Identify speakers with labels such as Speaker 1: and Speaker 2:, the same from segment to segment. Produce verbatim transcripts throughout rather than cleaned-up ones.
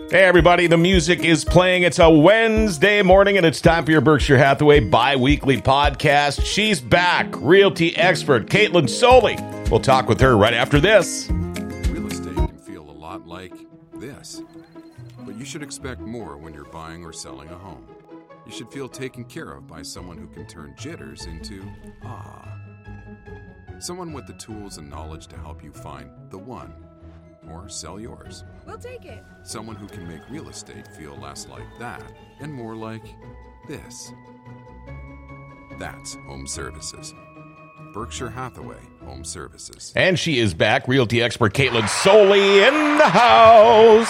Speaker 1: Hey, everybody, the music is playing. It's a Wednesday morning, and it's time for your Berkshire Hathaway bi-weekly podcast. She's back, realty expert Caitlin Soley. We'll talk with her right after this.
Speaker 2: Real estate can feel a lot like this, but you should expect more when you're buying or selling a home. You should feel taken care of by someone who can turn jitters into ah. Someone with the tools and knowledge to help you find the one or sell yours.
Speaker 3: We'll take it.
Speaker 2: Someone who can make real estate feel less like that and more like this. That's Home Services. Berkshire Hathaway Home Services.
Speaker 1: And she is back, realty expert Caitlin Soley in the house.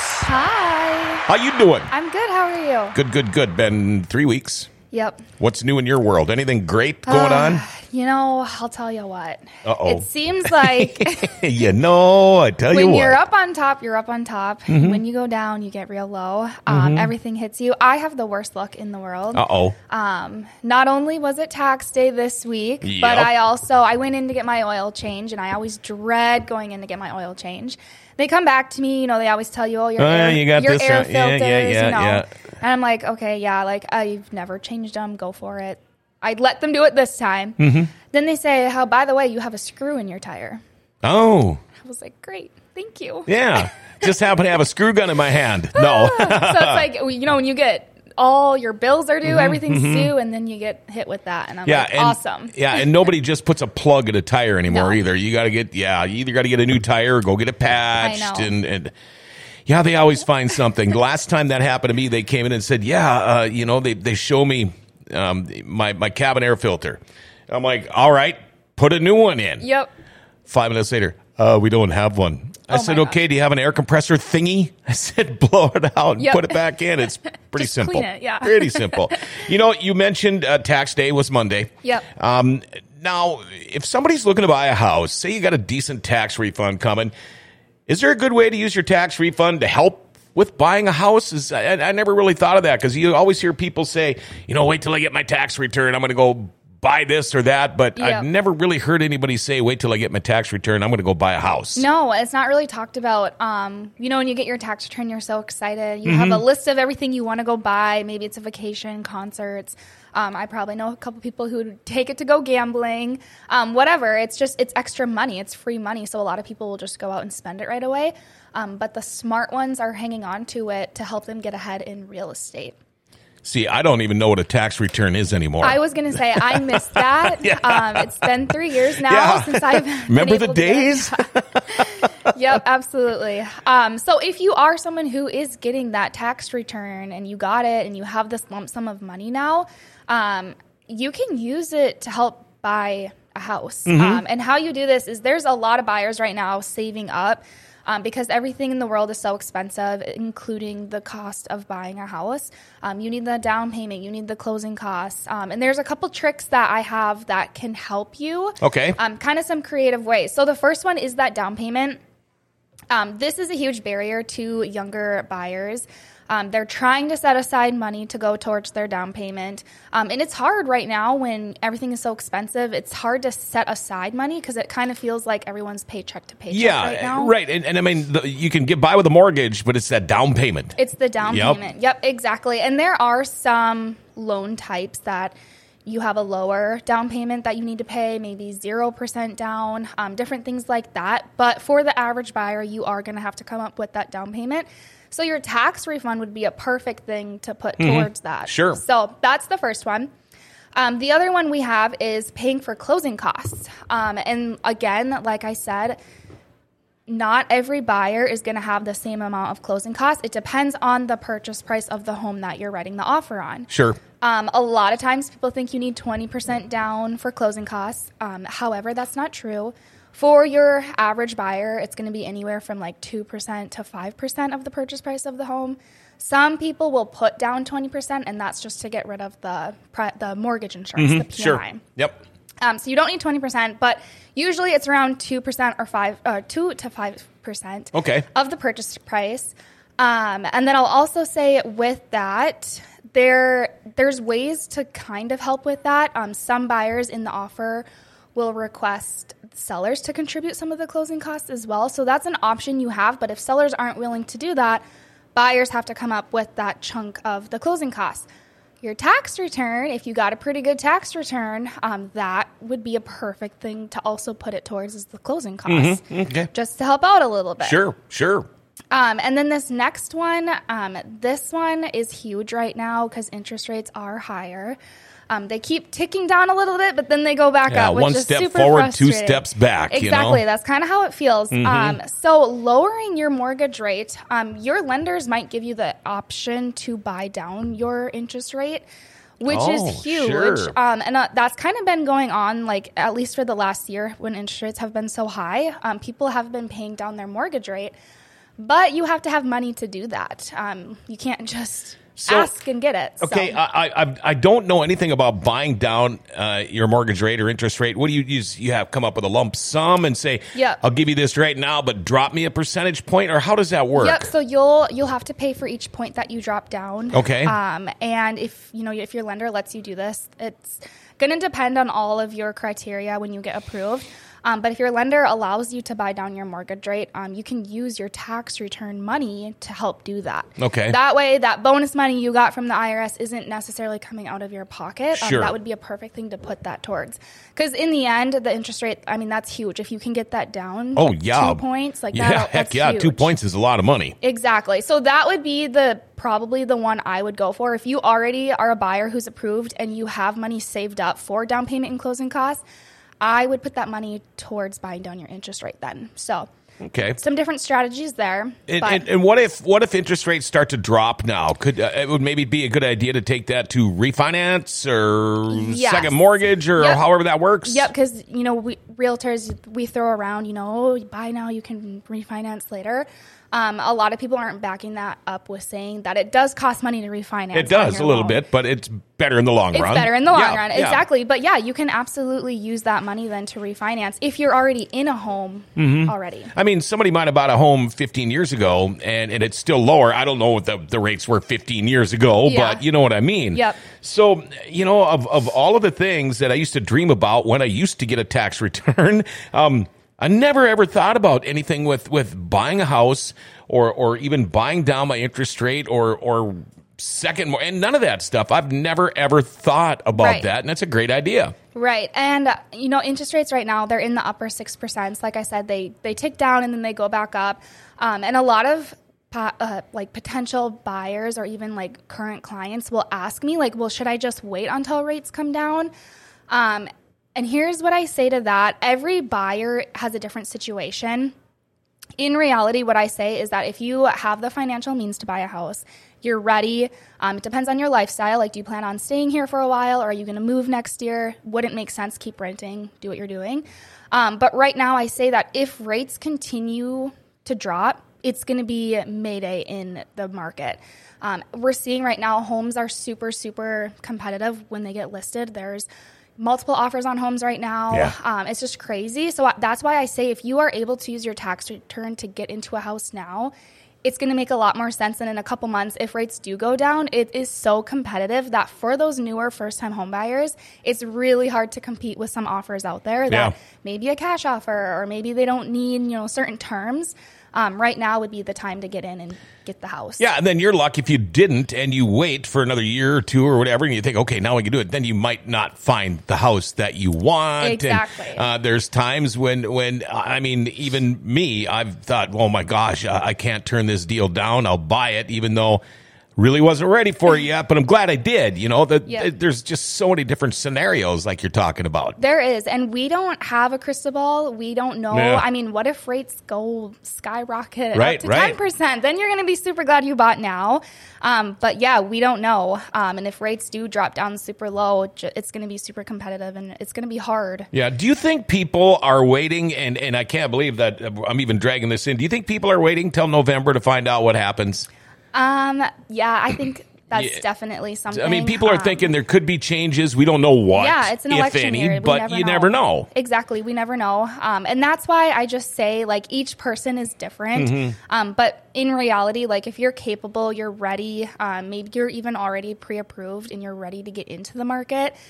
Speaker 3: Hi.
Speaker 1: How you doing?
Speaker 3: I'm good. How are you?
Speaker 1: Good, good, good. Been three weeks.
Speaker 3: Yep.
Speaker 1: What's new in your world? Anything great going
Speaker 3: uh,
Speaker 1: on?
Speaker 3: You know, I'll tell you what.
Speaker 1: Uh-oh.
Speaker 3: It seems like
Speaker 1: you know, I tell you
Speaker 3: when
Speaker 1: what.
Speaker 3: you're up on top, you're up on top. Mm-hmm. When you go down, you get real low. Um, mm-hmm. Everything hits you. I have the worst luck in the world.
Speaker 1: Uh-oh.
Speaker 3: Um, not only was it tax day this week,
Speaker 1: Yep.
Speaker 3: but I also, I went in to get my oil change, and I always dread going in to get my oil change. They come back to me, you know, they always tell you, oh, your
Speaker 1: Oh,
Speaker 3: air,
Speaker 1: you got
Speaker 3: your
Speaker 1: this
Speaker 3: air
Speaker 1: out. Yeah,
Speaker 3: filters,
Speaker 1: yeah, yeah,
Speaker 3: you know.
Speaker 1: yeah.
Speaker 3: And I'm like, okay, yeah, like, I've never changed them. Go for it. I'd let them do it this time.
Speaker 1: Mm-hmm.
Speaker 3: Then they say, oh, by the way, you have a screw in your tire.
Speaker 1: Oh.
Speaker 3: I was like, great. Thank you.
Speaker 1: Yeah. Just happen to have a screw gun in my hand. No.
Speaker 3: So it's like, you know, when you get all your bills are due, mm-hmm, everything's mm-hmm. due, and then you get hit with that. And I'm
Speaker 1: yeah,
Speaker 3: like,
Speaker 1: and,
Speaker 3: awesome.
Speaker 1: Yeah, and nobody just puts a plug in a tire anymore
Speaker 3: No.
Speaker 1: either. You got to get, yeah, you either got to get a new tire or go get it patched.
Speaker 3: I know.
Speaker 1: And, and yeah, they always find something. The last time that happened to me, they came in and said, yeah, uh, you know, they, they show me um, my, my cabin air filter. I'm like, all right, put a new one in.
Speaker 3: Yep.
Speaker 1: Five minutes later, uh, we don't have one. I
Speaker 3: Oh
Speaker 1: said,
Speaker 3: my
Speaker 1: okay, do you have an air compressor thingy? I said, blow it out and
Speaker 3: Yep.
Speaker 1: put it back in. It's pretty
Speaker 3: Just
Speaker 1: simple.
Speaker 3: clean it, yeah.
Speaker 1: Pretty simple. You know, you mentioned uh, tax day was Monday.
Speaker 3: Yep.
Speaker 1: Um, now, if somebody's looking to buy a house, say you got a decent tax refund coming, is there a good way to use your tax refund to help with buying a house? Is I, I never really thought of that, because you always hear people say, you know, wait till I get my tax return, I'm going to go buy this or that, but
Speaker 3: Yep.
Speaker 1: I've never really heard anybody say, wait till I get my tax return, I'm going to go buy a house.
Speaker 3: No, it's not really talked about. Um, you know, when you get your tax return, you're so excited. You
Speaker 1: Mm-hmm.
Speaker 3: have a list of everything you want to go buy. Maybe it's a vacation, concerts. Um, I probably know a couple people who would take it to go gambling, um, whatever. It's just, it's extra money. It's free money. So a lot of people will just go out and spend it right away. Um, but the smart ones are hanging on to it to help them get ahead in real estate.
Speaker 1: See, I don't even know what a tax return is anymore.
Speaker 3: I was going to say, I missed that.
Speaker 1: Yeah.
Speaker 3: Um, it's been three years now
Speaker 1: Yeah.
Speaker 3: since I've been
Speaker 1: Remember the
Speaker 3: able to get it.
Speaker 1: days?
Speaker 3: Yep, absolutely. Um, so if you are someone who is getting that tax return and you got it and you have this lump sum of money now, um, you can use it to help buy a house.
Speaker 1: Mm-hmm.
Speaker 3: Um, and how you do this is there's a lot of buyers right now saving up um, because everything in the world is so expensive, including the cost of buying a house. Um, you need the down payment. You need the closing costs. Um, and there's a couple tricks that I have that can help you.
Speaker 1: Okay.
Speaker 3: Um, kind of some creative ways. So the first one is that down payment. Um, this is a huge barrier to younger buyers. Um, they're trying to set aside money to go towards their down payment. Um, and it's hard right now when everything is so expensive. It's hard to set aside money because it kind of feels like everyone's paycheck to paycheck
Speaker 1: yeah,
Speaker 3: right now.
Speaker 1: right. And, and I mean, the, you can get by with a mortgage, but it's that down payment.
Speaker 3: It's the down
Speaker 1: Yep.
Speaker 3: payment. Yep, exactly. And there are some loan types that you have a lower down payment that you need to pay, maybe zero percent down, um, different things like that. But for the average buyer, you are going to have to come up with that down payment. So your tax refund would be a perfect thing to put mm-hmm. towards that.
Speaker 1: Sure.
Speaker 3: So that's the first one. Um, the other one we have is paying for closing costs. Um, and again, like I said, not every buyer is going to have the same amount of closing costs. It depends on the purchase price of the home that you're writing the offer on.
Speaker 1: Sure.
Speaker 3: Um, a lot of times people think you need twenty percent down for closing costs. Um, however, that's not true. For your average buyer, it's going to be anywhere from like two percent to five percent of the purchase price of the home. Some people will put down twenty percent, and that's just to get rid of the the mortgage insurance,
Speaker 1: Mm-hmm.
Speaker 3: the P M I.
Speaker 1: Sure. Yep.
Speaker 3: Um, so you don't need twenty percent, but usually it's around two percent or five, uh, two to five percent
Speaker 1: Okay.
Speaker 3: of the purchase price. Um, and then I'll also say with that, there there's ways to kind of help with that. Um, some buyers in the offer will request sellers to contribute some of the closing costs as well. So that's an option you have. But if sellers aren't willing to do that, buyers have to come up with that chunk of the closing costs. Your tax return, if you got a pretty good tax return, um, that would be a perfect thing to also put it towards as the closing costs,
Speaker 1: Mm-hmm. Okay.
Speaker 3: just to help out a little bit.
Speaker 1: Sure, sure.
Speaker 3: Um, and then this next one, um, this one is huge right now because interest rates are higher. Um, they keep ticking down a little bit, but then they go back
Speaker 1: Yeah,
Speaker 3: up, which
Speaker 1: one
Speaker 3: is
Speaker 1: step
Speaker 3: super
Speaker 1: forward, two
Speaker 3: frustrating.
Speaker 1: steps back.
Speaker 3: Exactly.
Speaker 1: You know?
Speaker 3: That's kind of how it feels.
Speaker 1: Mm-hmm.
Speaker 3: Um, so lowering your mortgage rate, um, your lenders might give you the option to buy down your interest rate, which
Speaker 1: Oh,
Speaker 3: is huge.
Speaker 1: sure.
Speaker 3: Um, and uh, that's kind of been going on, like at least for the last year when interest rates have been so high. Um, people have been paying down their mortgage rate, but you have to have money to do that. Um, you can't just
Speaker 1: So-
Speaker 3: ask and get it.
Speaker 1: Okay,
Speaker 3: So.
Speaker 1: I, I I don't know anything about buying down uh, your mortgage rate or interest rate. What do you use? You have come up with a lump sum and say,
Speaker 3: Yep.
Speaker 1: I'll give you this right now, but drop me a percentage point, or how does that work?
Speaker 3: Yep. So you'll you'll have to pay for each point that you drop down.
Speaker 1: Okay.
Speaker 3: Um, and if you know if your lender lets you do this, it's going to depend on all of your criteria when you get approved. Um, but if your lender allows you to buy down your mortgage rate, um, you can use your tax return money to help do that.
Speaker 1: Okay.
Speaker 3: That way, that bonus money you got from the I R S isn't necessarily coming out of your pocket. Um,
Speaker 1: Sure.
Speaker 3: that would be a perfect thing to put that towards. Because in the end, the interest rate, I mean, that's huge. If you can get that down
Speaker 1: Oh yeah,
Speaker 3: two points, like
Speaker 1: yeah,
Speaker 3: that,
Speaker 1: heck
Speaker 3: that's
Speaker 1: yeah,
Speaker 3: huge.
Speaker 1: two points is a lot of money.
Speaker 3: Exactly. So that would be the probably the one I would go for. If you already are a buyer who's approved and you have money saved up for down payment and closing costs, I would put that money towards buying down your interest rate then. So
Speaker 1: Okay.
Speaker 3: some different strategies there.
Speaker 1: And,
Speaker 3: but
Speaker 1: and, and what if what if interest rates start to drop now? Could uh, it would maybe be a good idea to take that to refinance or
Speaker 3: Yes.
Speaker 1: second mortgage or
Speaker 3: Yep.
Speaker 1: however that works?
Speaker 3: Yep, because you know we realtors we throw around, you know, oh, buy now, you can refinance later. Um, a lot of people aren't backing that up with saying that it does cost money to refinance.
Speaker 1: It does
Speaker 3: on
Speaker 1: a
Speaker 3: your
Speaker 1: little
Speaker 3: loan.
Speaker 1: bit, but it's better in the long
Speaker 3: It's
Speaker 1: run.
Speaker 3: better in the long
Speaker 1: Yeah,
Speaker 3: run.
Speaker 1: yeah.
Speaker 3: Exactly. But yeah, you can absolutely use that money then to refinance if you're already in a home
Speaker 1: Mm-hmm.
Speaker 3: already.
Speaker 1: I mean, somebody might have bought a home fifteen years ago, and, and it's still lower. I don't know what the, the rates were fifteen years ago,
Speaker 3: Yeah.
Speaker 1: but you know what I mean.
Speaker 3: Yep.
Speaker 1: So, you know, of, of all of the things that I used to dream about when I used to get a tax return, um, I never ever thought about anything with, with buying a house or or even buying down my interest rate or or second more and none of that stuff. I've never ever thought about
Speaker 3: Right.
Speaker 1: that, and that's a great idea.
Speaker 3: Right. And, uh, you know, interest rates right now, they're in the upper six percent. Like I said, they, they tick down and then they go back up. Um, and a lot of po- uh, like potential buyers or even like current clients will ask me like, well, should I just wait until rates come down? Um, and here's what I say to that. Every buyer has a different situation. In reality, what I say is that if you have the financial means to buy a house, you're ready. Um, it depends on your lifestyle. Like, do you plan on staying here for a while, or are you going to move next year? Wouldn't make sense. Keep renting. Do what you're doing. Um, but right now, I say that if rates continue to drop, it's going to be Mayday in the market. Um, we're seeing right now homes are super, super competitive when they get listed. There's multiple offers on homes right now.
Speaker 1: Yeah.
Speaker 3: Um, it's just crazy. So that's why I say if you are able to use your tax return to get into a house now, it's going to make a lot more sense than in a couple months. If rates do go down, it is so competitive that for those newer first-time home buyers, it's really hard to compete with some offers out there that
Speaker 1: Yeah.
Speaker 3: maybe a cash offer or maybe they don't need, you know, certain terms. Um, right now would be the time to get in and get the house.
Speaker 1: Yeah, and then you're lucky if you didn't and you wait for another year or two or whatever and you think, okay, now we can do it. Then you might not find the house that you want.
Speaker 3: Exactly.
Speaker 1: And, uh, there's times when, when, I mean, even me, I've thought, oh my gosh, I, I can't turn this deal down. I'll buy it even though really wasn't ready for it yet, but I'm glad I did. You know, that
Speaker 3: Yeah.
Speaker 1: there's just so many different scenarios like you're talking about.
Speaker 3: There is, and we don't have a crystal ball. We don't know.
Speaker 1: Yeah.
Speaker 3: I mean, what if rates go skyrocket
Speaker 1: Right,
Speaker 3: up to
Speaker 1: right.
Speaker 3: ten percent? Then you're going to be super glad you bought now. Um, but yeah, we don't know. Um, and if rates do drop down super low, j- it's going to be super competitive and it's going to be hard.
Speaker 1: Yeah. Do you think people are waiting, and, and I can't believe that I'm even dragging this in. Do you think people are waiting till November to find out what happens?
Speaker 3: Um, yeah, I think that's
Speaker 1: Yeah.
Speaker 3: definitely something.
Speaker 1: I mean, people are
Speaker 3: Um,
Speaker 1: thinking there could be changes. We don't know what,
Speaker 3: Yeah, it's an
Speaker 1: if
Speaker 3: election
Speaker 1: any,
Speaker 3: year. We
Speaker 1: but you never know.
Speaker 3: Exactly. We never know. Um, and that's why I just say, like, each person is different.
Speaker 1: Mm-hmm.
Speaker 3: Um, but in reality, like, if you're capable, you're ready, um, maybe you're even already pre-approved and you're ready to get into the market,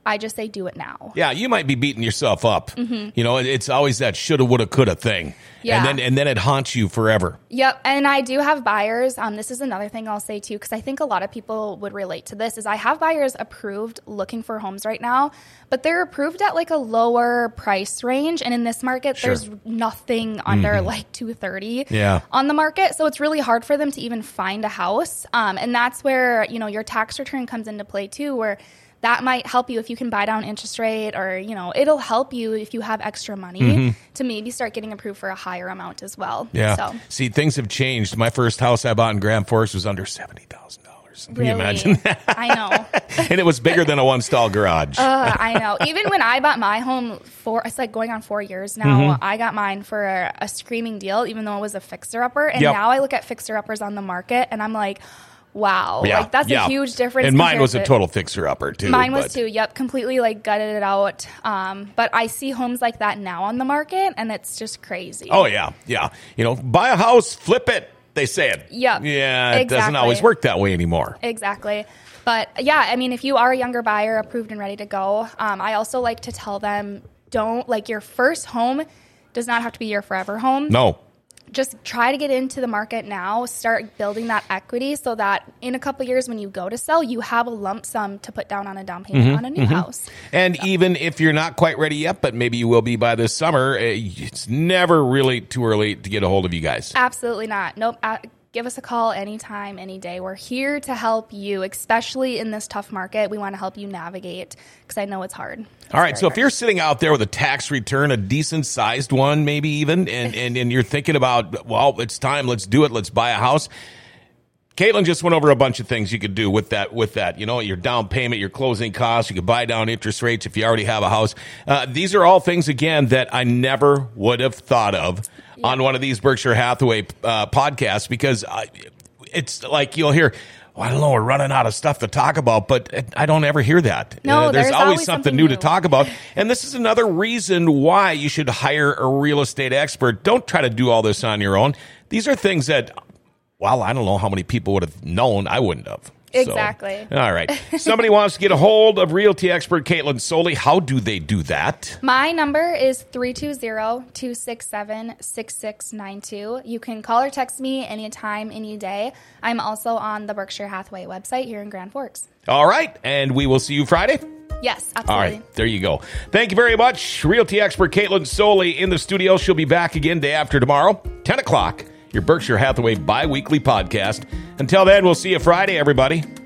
Speaker 3: I just say do it now.
Speaker 1: Yeah, you might be beating yourself up. Mm-hmm. You know, it's always that shoulda, woulda, coulda thing.
Speaker 3: Yeah.
Speaker 1: And then and then it haunts you forever.
Speaker 3: Yep. And I do have buyers. Um, this is another thing I'll say too, because I think a lot of people would relate to this, is I have buyers approved looking for homes right now, but they're approved at like a lower price range. And in this market,
Speaker 1: Sure.
Speaker 3: there's nothing under mm-hmm. like two thirty
Speaker 1: yeah.
Speaker 3: on the market. So it's really hard for them to even find a house. Um, and that's where, you know, your tax return comes into play too, where that might help you if you can buy down interest rate, or, you know, it'll help you if you have extra money mm-hmm. to maybe start getting approved for a higher amount as well.
Speaker 1: Yeah.
Speaker 3: So.
Speaker 1: See, things have changed. My first house I bought in Grand Forks was under seventy thousand dollars. Can
Speaker 3: really?
Speaker 1: you imagine that?
Speaker 3: I know.
Speaker 1: And it was bigger than a one-stall garage.
Speaker 3: Uh, I know. Even when I bought my home, for it's like going on four years now, mm-hmm. I got mine for a, a screaming deal, even though it was a fixer-upper. And
Speaker 1: yep.
Speaker 3: now I look at fixer-uppers on the market, and I'm like, wow,
Speaker 1: yeah,
Speaker 3: like that's
Speaker 1: yeah.
Speaker 3: a huge difference.
Speaker 1: And mine was a
Speaker 3: to,
Speaker 1: total fixer-upper too.
Speaker 3: Mine
Speaker 1: but.
Speaker 3: was too. Yep, completely like gutted it out. Um, but I see homes like that now on the market, and it's just crazy.
Speaker 1: Oh yeah, yeah. You know, buy a house, flip it. They say it.
Speaker 3: Yep.
Speaker 1: Yeah, it
Speaker 3: exactly.
Speaker 1: doesn't always work that way anymore.
Speaker 3: Exactly. But yeah, I mean, if you are a younger buyer, approved and ready to go, um, I also like to tell them, don't like your first home does not have to be your forever home.
Speaker 1: No.
Speaker 3: Just try to get into the market now, start building that equity so that in a couple of years when you go to sell, you have a lump sum to put down on a down payment mm-hmm, on a new mm-hmm. house.
Speaker 1: And
Speaker 3: so.
Speaker 1: Even if you're not quite ready yet, but maybe you will be by this summer, it's never really too early to get a hold of you guys.
Speaker 3: Absolutely not. Nope. Uh, give us a call anytime, any day. We're here to help you, especially in this tough market. We want to help you navigate because I know it's hard. It's
Speaker 1: All right, so
Speaker 3: hard.
Speaker 1: if you're sitting out there with a tax return, a decent-sized one maybe even, and, and, and you're thinking about, well, it's time, let's do it, let's buy a house. Caitlin just went over a bunch of things you could do with that, with that. You know, your down payment, your closing costs. You could buy down interest rates if you already have a house. Uh, these are all things, again, that I never would have thought of yeah. on one of these Berkshire Hathaway uh, podcasts, because I, it's like you'll hear, well, I don't know, we're running out of stuff to talk about, but I don't ever hear that.
Speaker 3: No,
Speaker 1: uh, there's,
Speaker 3: there's
Speaker 1: always,
Speaker 3: always
Speaker 1: something,
Speaker 3: something
Speaker 1: new,
Speaker 3: new
Speaker 1: to talk about. And this is another reason why you should hire a real estate expert. Don't try to do all this on your own. These are things that, well, I don't know how many people would have known. I wouldn't have.
Speaker 3: Exactly.
Speaker 1: So, all right. Somebody wants to get a hold of realty expert Caitlin Soley. How do they do that?
Speaker 3: My number is three two zero, two six seven, six six nine two. You can call or text me anytime, any day. I'm also on the Berkshire Hathaway website here in Grand Forks.
Speaker 1: All right. And we will see you Friday?
Speaker 3: Yes, absolutely.
Speaker 1: All right. There you go. Thank you very much. Realty expert Caitlin Soley in the studio. She'll be back again day after tomorrow, ten o'clock. Your Berkshire Hathaway bi-weekly podcast. Until then, we'll see you Friday, everybody.